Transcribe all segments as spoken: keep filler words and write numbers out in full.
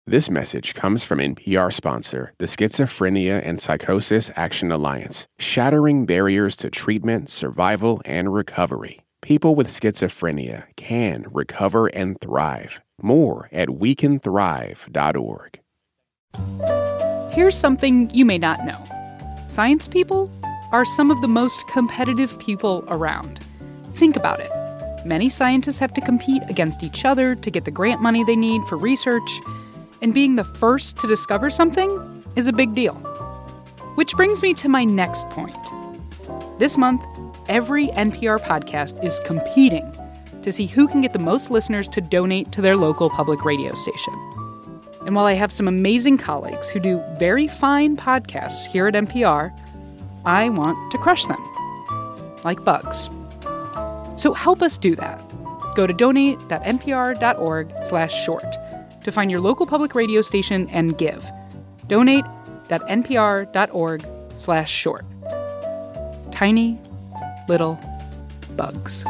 This message comes from N P R sponsor, the Schizophrenia and Psychosis Action Alliance, shattering barriers to treatment, survival, and recovery. People with schizophrenia can recover and thrive. More at we can thrive dot org. Here's something you may not know. Science people are some of the most competitive people around. Think about it. Many scientists have to compete against each other to get the grant money they need for research, and being the first to discover something is a big deal. Which brings me to my next point. This month, every N P R podcast is competing to see who can get the most listeners to donate to their local public radio station. And while I have some amazing colleagues who do very fine podcasts here at N P R, I want to crush them, like bugs. So help us do that. Go to donate dot n p r dot org slash short to find your local public radio station and give. donate dot n p r dot org slash short. Tiny little bugs.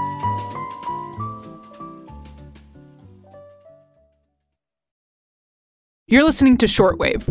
You're listening to Shortwave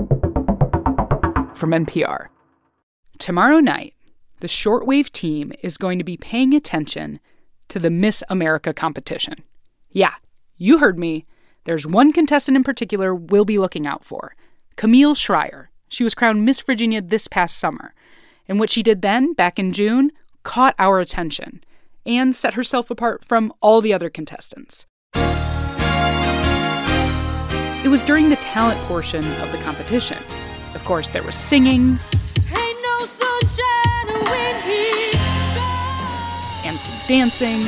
from N P R. Tomorrow night, the Shortwave team is going to be paying attention to the Miss America competition. Yeah, you heard me. There's one contestant in particular we'll be looking out for, Camille Schrier. She was crowned Miss Virginia this past summer. And what she did then, back in June, caught our attention and set herself apart from all the other contestants. It was during the talent portion of the competition. Of course, there was singing, Ain't no sunshine when he goes. and some dancing.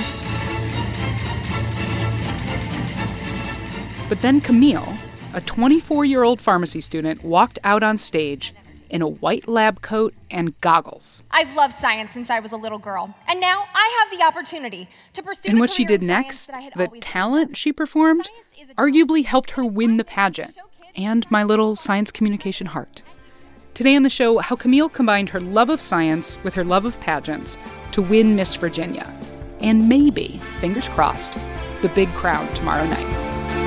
But then Camille, a twenty-four-year-old pharmacy student, walked out on stage in a white lab coat and goggles. I've loved science since I was a little girl, and now I have the opportunity to pursue And the what she career did in science next, that I had the always talent loved. she performed, Science is a arguably challenge, helped her but it's win the fun pageant to show kids and my little science communication heart. Today on the show, how Camille combined her love of science with her love of pageants to win Miss Virginia. And maybe, fingers crossed, the big crown tomorrow night.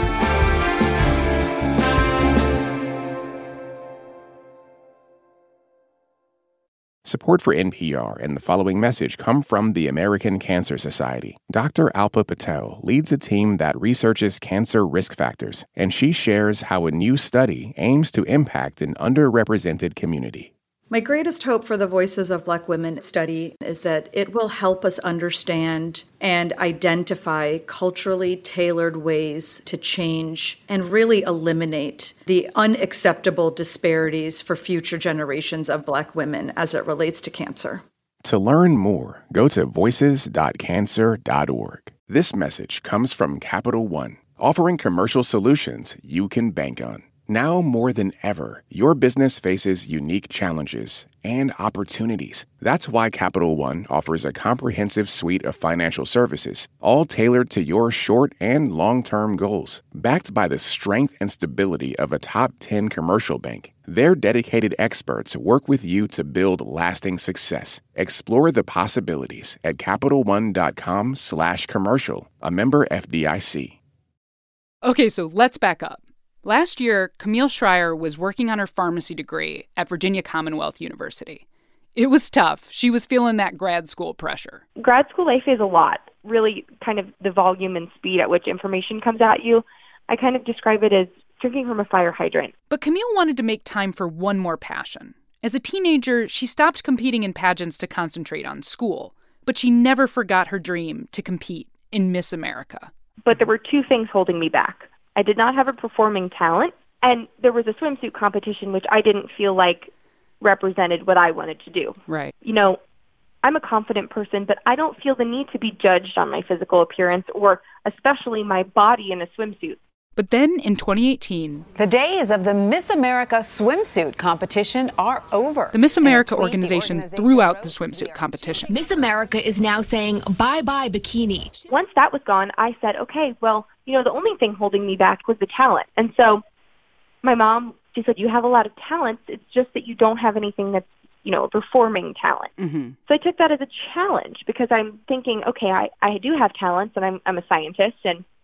Support for N P R and the following message come from the American Cancer Society. Doctor Alpa Patel leads a team that researches cancer risk factors, and she shares how a new study aims to impact an underrepresented community. My greatest hope for the Voices of Black Women study is that it will help us understand and identify culturally tailored ways to change and really eliminate the unacceptable disparities for future generations of Black women as it relates to cancer. To learn more, go to voices dot cancer dot org. This message comes from Capital One, offering commercial solutions you can bank on. Now more than ever, your business faces unique challenges and opportunities. That's why Capital One offers a comprehensive suite of financial services, all tailored to your short and long-term goals. Backed by the strength and stability of a top ten commercial bank, their dedicated experts work with you to build lasting success. Explore the possibilities at capital one dot com slash commercial, a member F D I C. Okay, so let's back up. Last year, Camille Schrier was working on her pharmacy degree at Virginia Commonwealth University. It was tough. She was feeling that grad school pressure. Grad school life is a lot, really kind of the volume and speed at which information comes at you. I kind of describe it as drinking from a fire hydrant. But Camille wanted to make time for one more passion. As a teenager, she stopped competing in pageants to concentrate on school, but she never forgot her dream to compete in Miss America. But there were two things holding me back. I did not have a performing talent, and there was a swimsuit competition which I didn't feel like represented what I wanted to do. Right. You know, I'm a confident person, but I don't feel the need to be judged on my physical appearance or especially my body in a swimsuit. But then in twenty eighteen, The days of the Miss America swimsuit competition are over. the Miss In a America tweet, the organization organization threw out wrote the to swimsuit New competition. Miss America is now saying bye-bye bikini. Once that was gone, I said, okay, well, you know, the only thing holding me back was the talent. And so my mom, she said, you have a lot of talents. It's just that you don't have anything that's, you know, performing talent. Mm-hmm. So I took that as a challenge because I'm thinking, okay, I, I do have talents and I'm, I'm a scientist and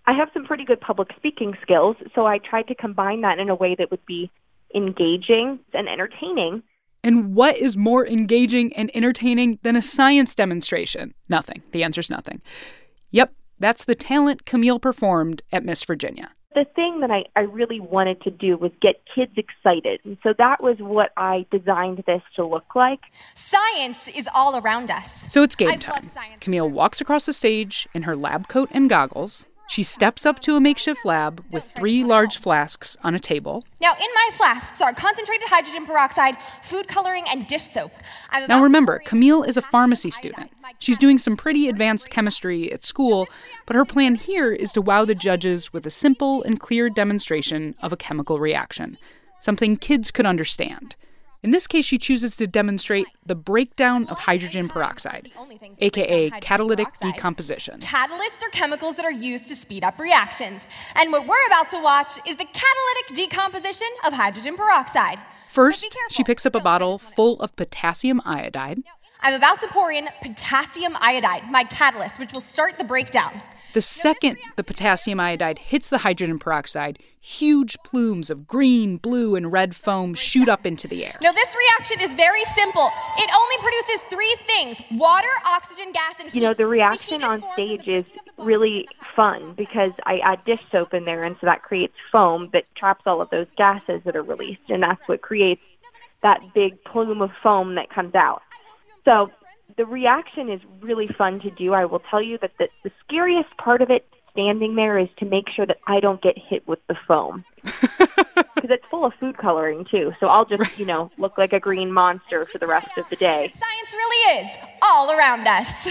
I have some pretty good public speaking skills, so I tried to combine that in a way that would be engaging and entertaining. And what is more engaging and entertaining than a science demonstration? Nothing. The answer's nothing. Yep, that's the talent Camille performed at Miss Virginia. The thing that I, I really wanted to do was get kids excited. And so that was what I designed this to look like. Science is all around us. So it's game I've time. loved science. Camille walks across the stage in her lab coat and goggles. She steps up to a makeshift lab with three large flasks on a table. Now, in my flasks are concentrated hydrogen peroxide, food coloring, and dish soap. I'm about Now to remember, pour in Camille is a potassium pharmacy iodide. student. My She's doing some pretty advanced chemistry at school, but her plan here is to wow the judges with a simple and clear demonstration of a chemical reaction, something kids could understand. In this case, she chooses to demonstrate the breakdown of hydrogen peroxide, aka catalytic decomposition. Catalysts are chemicals that are used to speed up reactions. And what we're about to watch is the catalytic decomposition of hydrogen peroxide. First, But be careful. she picks up a bottle full of potassium iodide. I'm about to pour in potassium iodide, my catalyst, which will start the breakdown. The second the potassium iodide hits the hydrogen peroxide, huge plumes of green, blue, and red foam shoot up into the air. Now, this reaction is very simple. It only produces three things: water, oxygen, gas, and heat. You know, the reaction heat is on formed stage from the is breaking of the really fun because I add dish soap in there, and so that creates foam that traps all of those gases that are released, and that's what creates that big plume of foam that comes out. So the reaction is really fun to do. I will tell you that the, the scariest part of it standing there is to make sure that I don't get hit with the foam. Because it's full of food coloring, too. So I'll just, you know, look like a green monster for the rest of the day. Science really is all around us.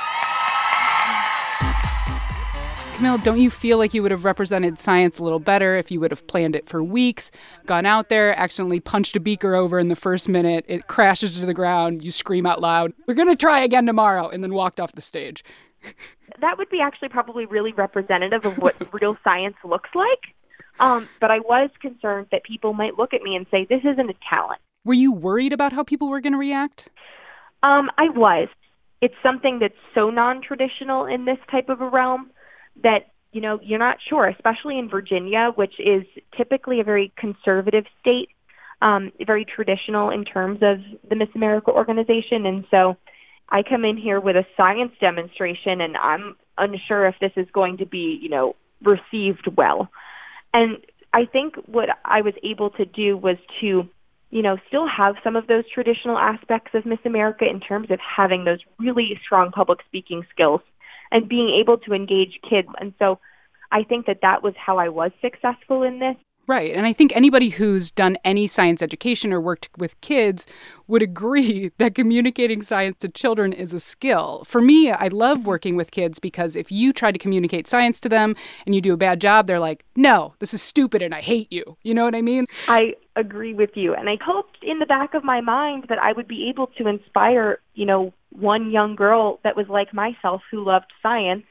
Camille, don't you feel like you would have represented science a little better if you would have planned it for weeks, gone out there, accidentally punched a beaker over in the first minute, it crashes to the ground, you scream out loud, "We're going to try again tomorrow," and then walked off the stage? That would be actually probably really representative of what real science looks like. Um, but I was concerned that people might look at me and say, this isn't a talent. Were you worried about how people were going to react? Um, I was. It's something that's so non-traditional in this type of a realm that, you know, you're not sure, especially in Virginia, which is typically a very conservative state, um, very traditional in terms of the Miss America organization. And so I come in here with a science demonstration, and I'm unsure if this is going to be, you know, received well. And I think what I was able to do was to, you know, still have some of those traditional aspects of Miss America in terms of having those really strong public speaking skills and being able to engage kids. And so I think that that was how I was successful in this. Right. And I think anybody who's done any science education or worked with kids would agree that communicating science to children is a skill. For me, I love working with kids because if you try to communicate science to them and you do a bad job, they're like, no, this is stupid and I hate you. You know what I mean? I agree with you. And I hoped in the back of my mind that I would be able to inspire, you know, one young girl that was like myself who loved science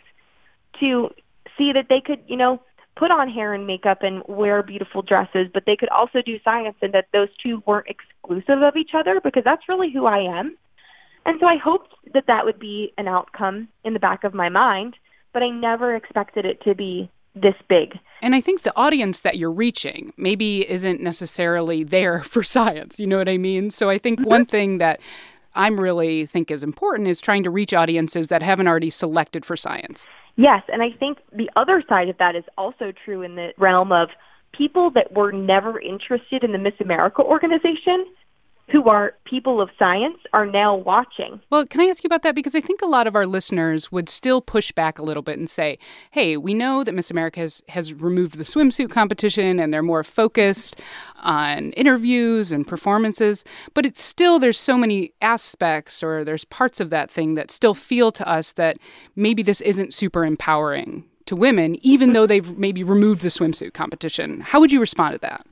to see that they could, you know, put on hair and makeup and wear beautiful dresses, but they could also do science, and that those two weren't exclusive of each other, because that's really who I am. And so I hoped that that would be an outcome in the back of my mind, but I never expected it to be this big. And I think the audience that you're reaching maybe isn't necessarily there for science. You know what I mean? So I think one thing that I'm really think is important is trying to reach audiences that haven't already selected for science. Yes, and I think the other side of that is also true in the realm of people that were never interested in the Miss America organization, who are people of science, are now watching. Well, can I ask you about that? Because I think a lot of our listeners would still push back a little bit and say, hey, we know that Miss America has, has removed the swimsuit competition and they're more focused on interviews and performances, but it's still, there's so many aspects or there's parts of that thing that still feel to us that maybe this isn't super empowering to women, even though they've maybe removed the swimsuit competition. How would you respond to that?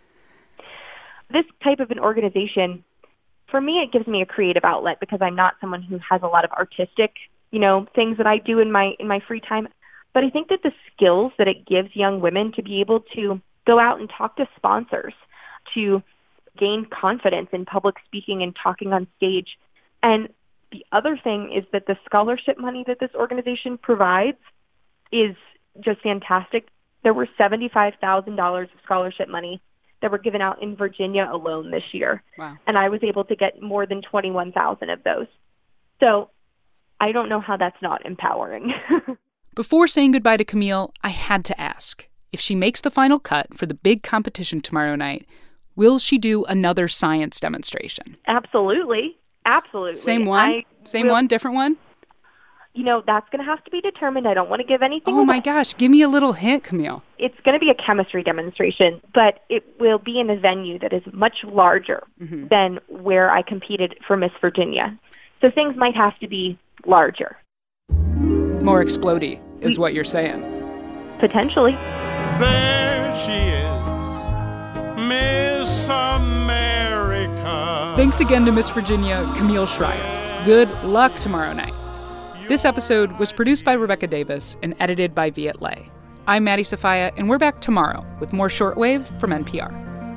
This type of an organization, for me, it gives me a creative outlet because I'm not someone who has a lot of artistic, you know, things that I do in my in my free time. But I think that the skills that it gives young women to be able to go out and talk to sponsors, to gain confidence in public speaking and talking on stage. And the other thing is that the scholarship money that this organization provides is just fantastic. There were seventy-five thousand dollars of scholarship money that were given out in Virginia alone this year. Wow. And I was able to get more than twenty-one thousand of those. So I don't know how that's not empowering. Before saying goodbye to Camille, I had to ask, if she makes the final cut for the big competition tomorrow night, will she do another science demonstration? Absolutely. Absolutely. Same one? I Same will, one? Different one? You know, that's going to have to be determined. I don't want to give anything Oh, away. my gosh. Give me a little hint, Camille. It's going to be a chemistry demonstration, but it will be in a venue that is much larger Mm-hmm. than where I competed for Miss Virginia. So things might have to be larger. More explodey is what you're saying. Potentially. There she is, Miss America. Thanks again to Miss Virginia, Camille Schrier. Good luck tomorrow night. This episode was produced by Rebecca Davis and edited by Viet Le. I'm Maddie Sofia, and we're back tomorrow with more Shortwave from N P R.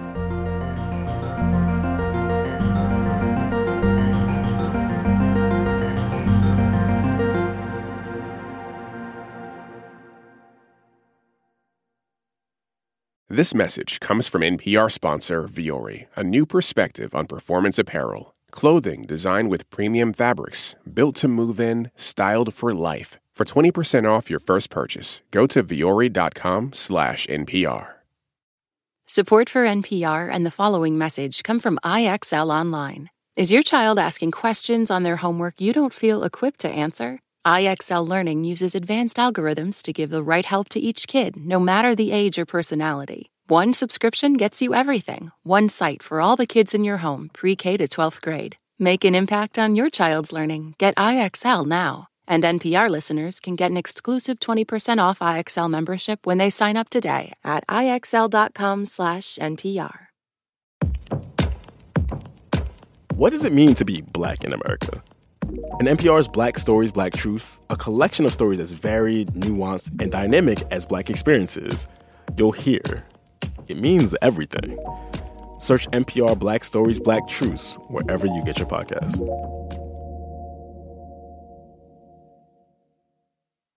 This message comes from N P R sponsor Vuori, a new perspective on performance apparel. Clothing designed with premium fabrics, built to move in, styled for life. For twenty percent off your first purchase, go to vuori.com slash NPR. Support for N P R and the following message come from I X L Online. Is your child asking questions on their homework you don't feel equipped to answer? I X L Learning uses advanced algorithms to give the right help to each kid, no matter the age or personality. One subscription gets you everything. One site for all the kids in your home, pre-K to twelfth grade. Make an impact on your child's learning. Get I X L now. And N P R listeners can get an exclusive twenty percent off I X L membership when they sign up today at IXL.com slash NPR. What does it mean to be Black in America? In N P R's Black Stories, Black Truths, a collection of stories as varied, nuanced, and dynamic as Black experiences, you'll hear it means everything. Search N P R Black Stories, Black Truths wherever you get your podcasts.